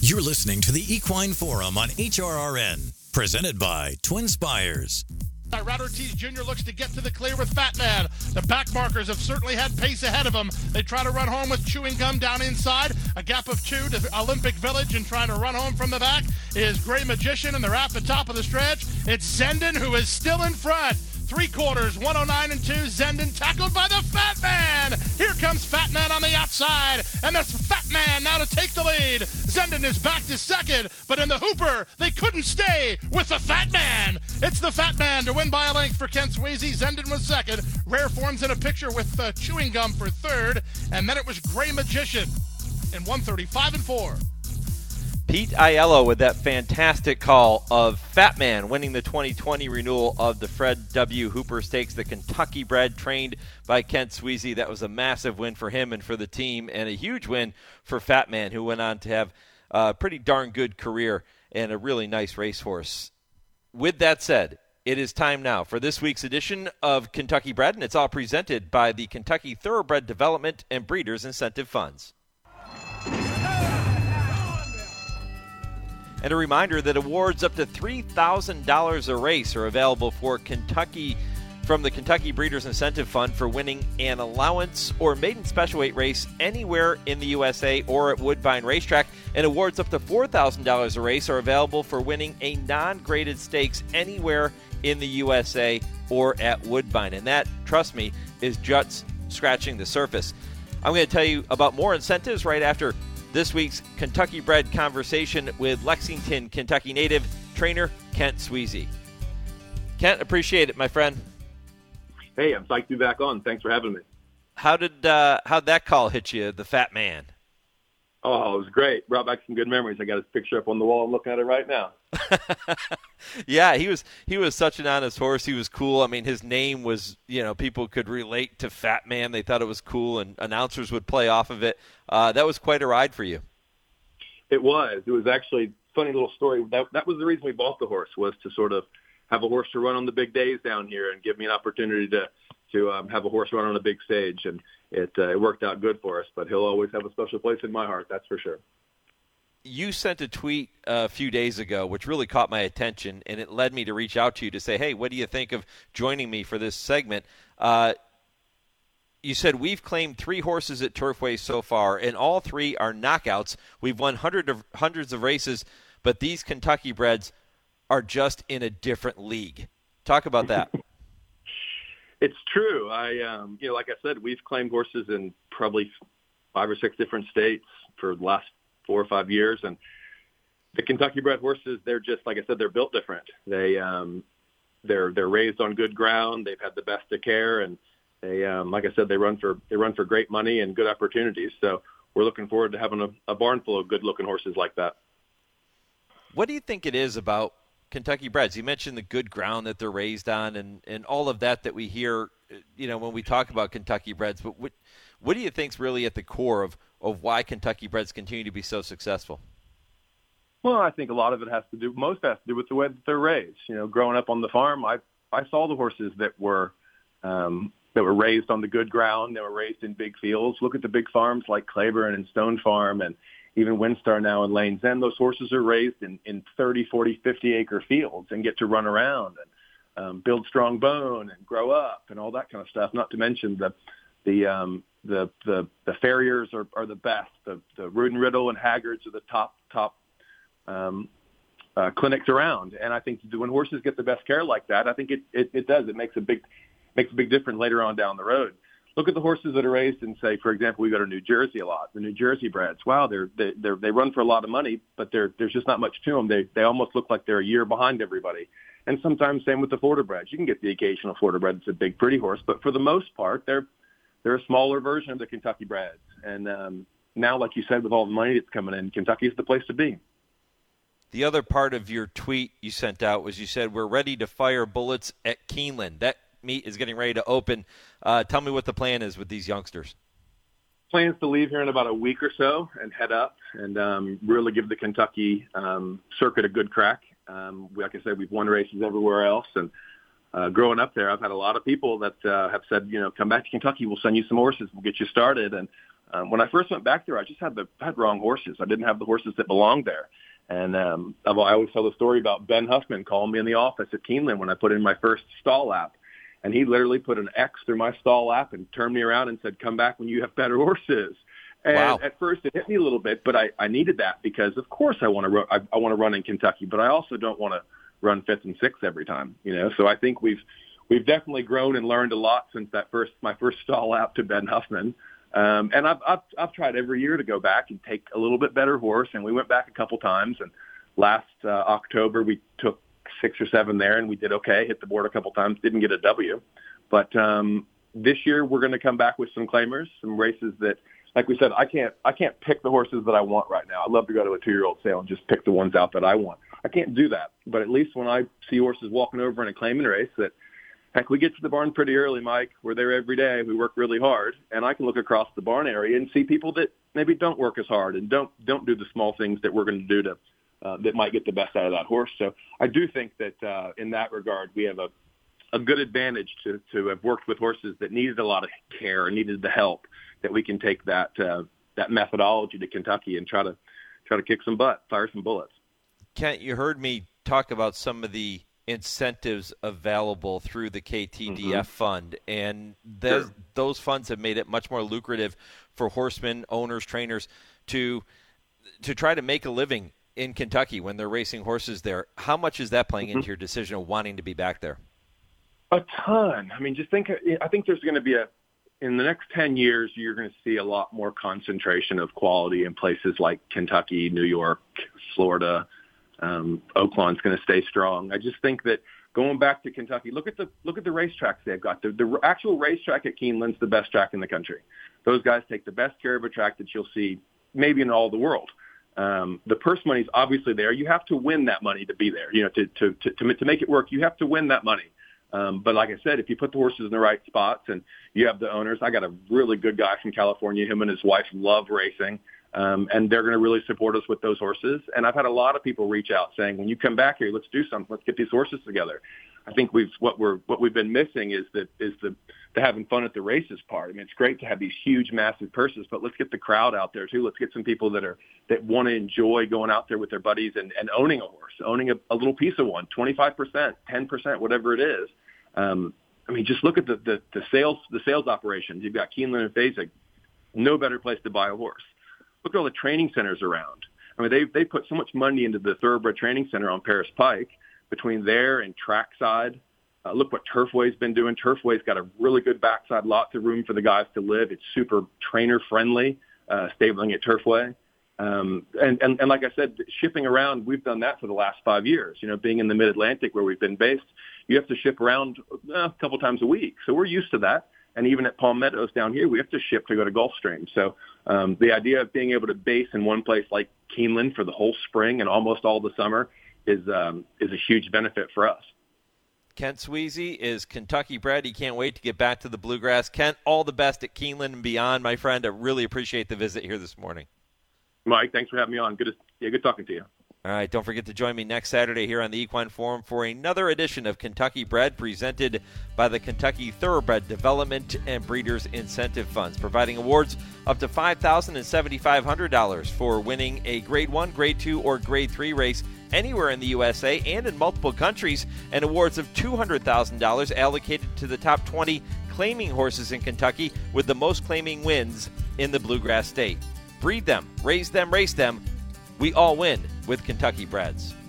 You're listening to the Equine Forum on HRRN, presented by Twin Spires. Rat Ortiz Jr. looks to get to the clear with Fat Man. The back markers have certainly had pace ahead of him. They try to run home with Chewing Gum down inside. A gap of 2 to Olympic Village, and trying to run home from the back is Gray Magician, and they're at the top of the stretch. It's Zenden who is still in front. 3/4, 109 and 2. Zenden tackled by the Fat Man. Here comes Fat Man on the outside, and that's Fat Man now to take the lead. Zenden is back to second, but in the Hooper, they couldn't stay with the Fat Man. It's the Fat Man to win by a length for Kent Sweezy. Zenden was second. Rare Forms in a picture with Chewing Gum for third, and then it was Gray Magician in 135 and 4. Pete Aiello with that fantastic call of Fat Man winning the 2020 renewal of the Fred W. Hooper Stakes, the Kentucky bred trained by Kent Sweezy. That was a massive win for him and for the team, and a huge win for Fat Man, who went on to have a pretty darn good career and a really nice racehorse. With that said, it is time now for this week's edition of Kentucky Bred, and it's all presented by the Kentucky Thoroughbred Development and Breeders Incentive Funds. And a reminder that awards up to $3,000 a race are available for Kentucky from the Kentucky Breeders Incentive Fund for winning an allowance or maiden special weight race anywhere in the USA or at Woodbine Racetrack. And awards up to $4,000 a race are available for winning a non-graded stakes anywhere in the USA or at Woodbine. And that, trust me, is just scratching the surface. I'm going to tell you about more incentives right after this week's Kentucky Bred conversation with Lexington, Kentucky native trainer Kent Sweezy. Kent, appreciate it, my friend. Hey, I'm psyched to be back on. Thanks for having me. How'd that call hit you, the Fat Man? Oh, it was great. Brought back some good memories. I got his picture up on the wall. I'm looking at it right now. Yeah, he was such an honest horse. He was cool. I mean, his name was, people could relate to Fat Man. They thought it was cool, and announcers would play off of it. That was quite a ride for you. It was. It was actually a funny little story. That was the reason we bought the horse, was to sort of have a horse to run on the big days down here and give me an opportunity to have a horse run on a big stage. And it worked out good for us, but he'll always have a special place in my heart, that's for sure. You sent a tweet a few days ago, which really caught my attention, and it led me to reach out to you to say, hey, what do you think of joining me for this segment? You said, we've claimed 3 horses at Turfway so far, and all 3 are knockouts. We've won hundreds of races, but these Kentucky breds are just in a different league. Talk about that. It's true. Like I said, we've claimed horses in probably 5 or 6 different states for the last 4 or 5 years. And the Kentucky bred horses, they're just, like I said, they're built different. They're raised on good ground. They've had the best of care, and they, like I said, they run for great money and good opportunities. So we're looking forward to having a barn full of good looking horses like that. What do you think it is about Kentucky breds? You mentioned the good ground that they're raised on and all of that we hear, when we talk about Kentucky breds. But what do you think's really at the core of why Kentucky breds continue to be so successful? Well, I think a lot of it has to do with the way that they're raised. Growing up on the farm, I saw the horses that were raised on the good ground. They were raised in big fields. Look at the big farms like Claiborne and Stone Farm and even Windstar now in Lane's End. Those horses are raised in 30, 40, 50-acre fields and get to run around and build strong bone and grow up and all that kind of stuff. Not to mention the farriers are the best. The Rudin Riddle and Haggards are the top clinics around. And I think when horses get the best care like that, I think it does. It makes a big difference later on down the road. Look at the horses that are raised in, say, for example, we go to New Jersey a lot. The New Jersey breds, wow, they run for a lot of money, but there's just not much to them. They almost look like they're a year behind everybody. And sometimes same with the Florida breds. You can get the occasional Florida bred that's a big, pretty horse, but for the most part, they're a smaller version of the Kentucky breds. And now, like you said, with all the money that's coming in, Kentucky is the place to be. The other part of your tweet you sent out was you said, we're ready to fire bullets at Keeneland. That meet is getting ready to open. Tell me what the plan is with these youngsters. Plans to leave here in about a week or so and head up and really give the Kentucky circuit a good crack. Like I said, we've won races everywhere else. And growing up there, I've had a lot of people that have said, come back to Kentucky, we'll send you some horses, we'll get you started. And When I first went back there, I just had wrong horses. I didn't have the horses that belonged there. And I always tell the story about Ben Huffman calling me in the office at Keeneland when I put in my first stall app. And he literally put an X through my stall app and turned me around and said, come back when you have better horses. And wow. At first it hit me a little bit, but I needed that because, of course, I want to run in Kentucky, but I also don't want to run 5th and 6th every time, So I think we've definitely grown and learned a lot since my first stall app to Ben Huffman. And I've tried every year to go back and take a little bit better horse, and we went back a couple times. And last October we took 6 or 7 there, and we did okay. Hit the board a couple times, didn't get a W. But this year we're going to come back with some claimers, some races that, like we said, I can't pick the horses that I want right now. I'd love to go to a 2-year-old sale and just pick the ones out that I want. I can't do that. But at least when I see horses walking over in a claiming race that, heck, we get to the barn pretty early, Mike. We're there every day. We work really hard, and I can look across the barn area and see people that maybe don't work as hard and don't do the small things that we're going to do that might get the best out of that horse. So I do think that in that regard, we have a good advantage to have worked with horses that needed a lot of care and needed the help, that we can take that methodology to Kentucky and try to kick some butt, fire some bullets. Kent, you heard me talk about some of the incentives available through the KTDF fund, and those funds have made it much more lucrative for horsemen, owners, trainers to try to make a living in Kentucky when they're racing horses there. How much is that playing into your decision of wanting to be back there? A ton. I mean, I think there's going to be in the next 10 years, you're going to see a lot more concentration of quality in places like Kentucky, New York, Florida. Oaklawn's going to stay strong. I just think that going back to Kentucky, look at the racetracks they've got. The actual racetrack at Keeneland's the best track in the country. Those guys take the best care of a track that you'll see maybe in all the world. The purse money's obviously there. You have to win that money to be there. To make it work, you have to win that money. But like I said, if you put the horses in the right spots and you have the owners, I got a really good guy from California. Him and his wife love racing. And they're going to really support us with those horses. And I've had a lot of people reach out saying, when you come back here, let's do something. Let's get these horses together. I think what we've been missing is the having fun at the races part. I mean, it's great to have these huge, massive purses, but let's get the crowd out there too. Let's get some people that want to enjoy going out there with their buddies and owning a horse, owning a little piece of one, 25%, 10%, whatever it is. I mean, just look at the sales operations. You've got Keeneland and Fasig, no better place to buy a horse. Look at all the training centers around. I mean, they put so much money into the Thoroughbred Training Center on Paris Pike. Between there and Trackside, look what Turfway's been doing. Turfway's got a really good backside, lots of room for the guys to live. It's super trainer-friendly, stabling at Turfway. And like I said, shipping around, we've done that for the last 5 years. Being in the Mid-Atlantic where we've been based, you have to ship around a couple times a week. So we're used to that. And even at Palm Meadows down here, we have to ship to go to Gulfstream. So the idea of being able to base in one place like Keeneland for the whole spring and almost all the summer is a huge benefit for us. Kent Sweezy is Kentucky bred. He can't wait to get back to the Bluegrass. Kent, all the best at Keeneland and beyond, my friend. I really appreciate the visit here this morning. Mike, thanks for having me on. Good talking to you. All right, don't forget to join me next Saturday here on the Equine Forum for another edition of Kentucky Bred, presented by the Kentucky Thoroughbred Development and Breeders Incentive Funds, providing awards up to $5,000 and $7,500 for winning a Grade 1, Grade 2, or Grade 3 race anywhere in the USA and in multiple countries, and awards of $200,000 allocated to the top 20 claiming horses in Kentucky with the most claiming wins in the Bluegrass State. Breed them, raise them, race them. We all win with Kentucky Breds.